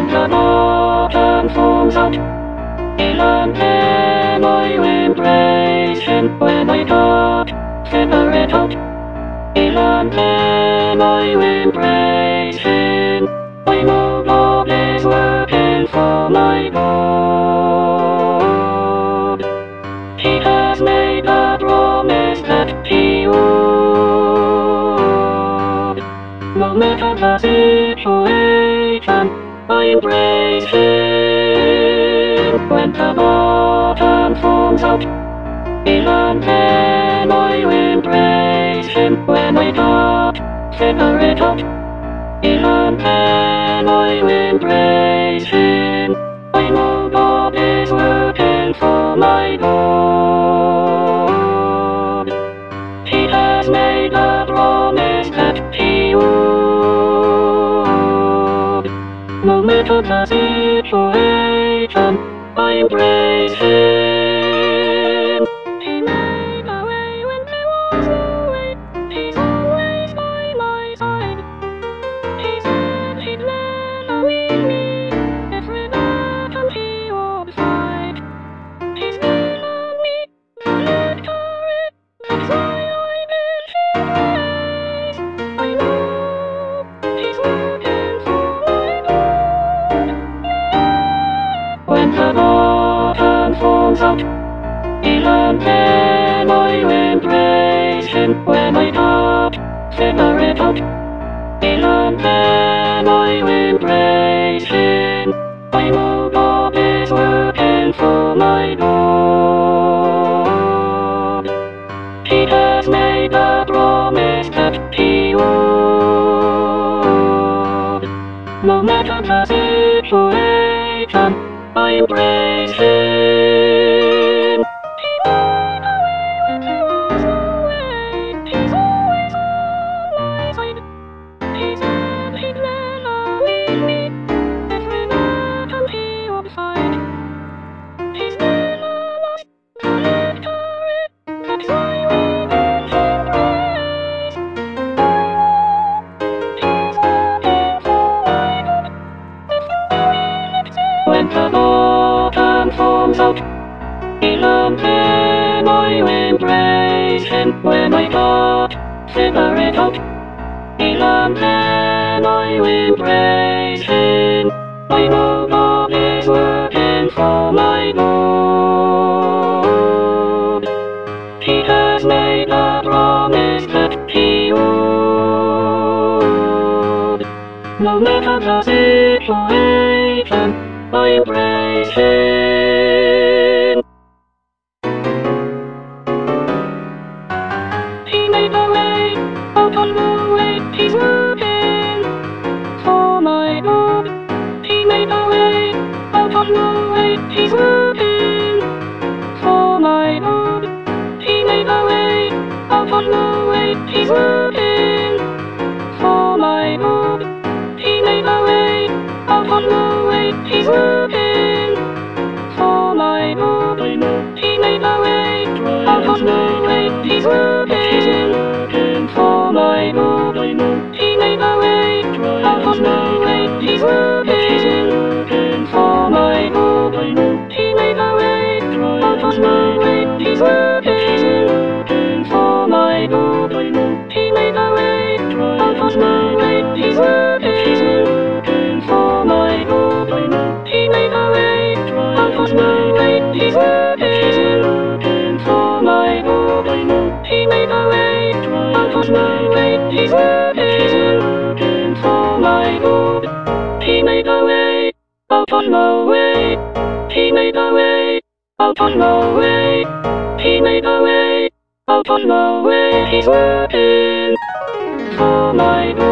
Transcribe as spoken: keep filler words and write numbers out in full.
the bottom falls out, and then I embrace him when I got separate out, and then I embrace him. I know God is working for my good. He has made a promise that he would. No matter the situation, I embrace him when the bottom falls out, and then I embrace him when I got separate out, and then I embrace him. I know God is working for my good. He has made a promise that he would. No matter the situation, I embrace him. He made a way when there was no way. He's always by my side. He said he'd never leave me. Every battle he would fight. He's given me the victory. That's why I give him praise. I know he's working for my good. When the bottom falls out, and then I embrace him when I got separate out, and then I embrace him. I know God is working for my good. He has made a promise that he would. No matter the situation, I embrace him. He made a way when there was no way. He's always on my side. He said he'd never leave me. Every battle he would fight. He's never lost the victory. That's why we give him praise. He's working for my good. When the bottom falls out, and then I embrace him when I got separate out, and then I embrace him. I know God is working for my good. He has made a promise that he would. No matter the situation, I embrace him. He made a way out on the way. He's working for my good. He made a way out on the way. He's working for my good. He made a way out on the way. He's working for my good. He made a way out on the way. He's working for my good. He made a way out on the way. He's working for my good. He made a way out on the way. He's working for my good. He made a way out on the way. He's working for my good. He made a way out on the way. He's working for my good. He made a way out on the way. He's working for my good. He made a way out on the way. He's working for my good. He made a way out on the way. He made a way out on the way. He made a way out on the way. He's working for my good.